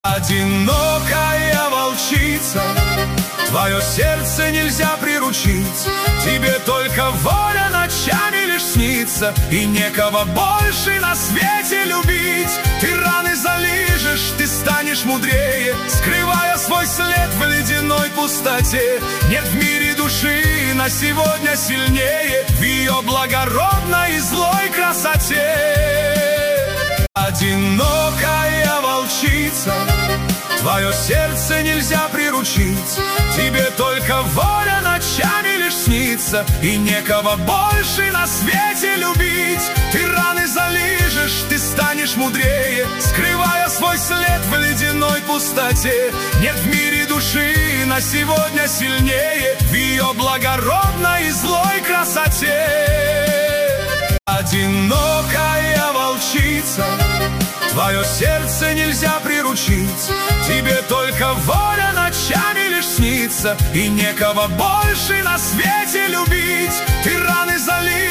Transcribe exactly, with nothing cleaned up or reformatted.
Одинокая волчица, твое сердце нельзя приручить. Тебе только воля ночами лишь снится, и некого больше на свете любить. Ты раны залижешь, ты станешь мудрее, скрывая свой след в ледяной пустоте. Нет в мире души на сегодня сильнее, в ее благородной и злой красоте. Одинокая волчица, твое сердце нельзя приручить. Тебе только воля ночами лишь снится, и некого больше на свете любить. Ты раны залижешь, ты станешь мудрее, скрывая свой след в ледяной пустоте. Нет в мире души на сегодня сильнее, в ее благородной и злой красоте. Одинокая волчица, твое сердце нельзя приручить. Тебе только воля ночами лишь снится, и некого больше на свете любить. Ты раны залишь,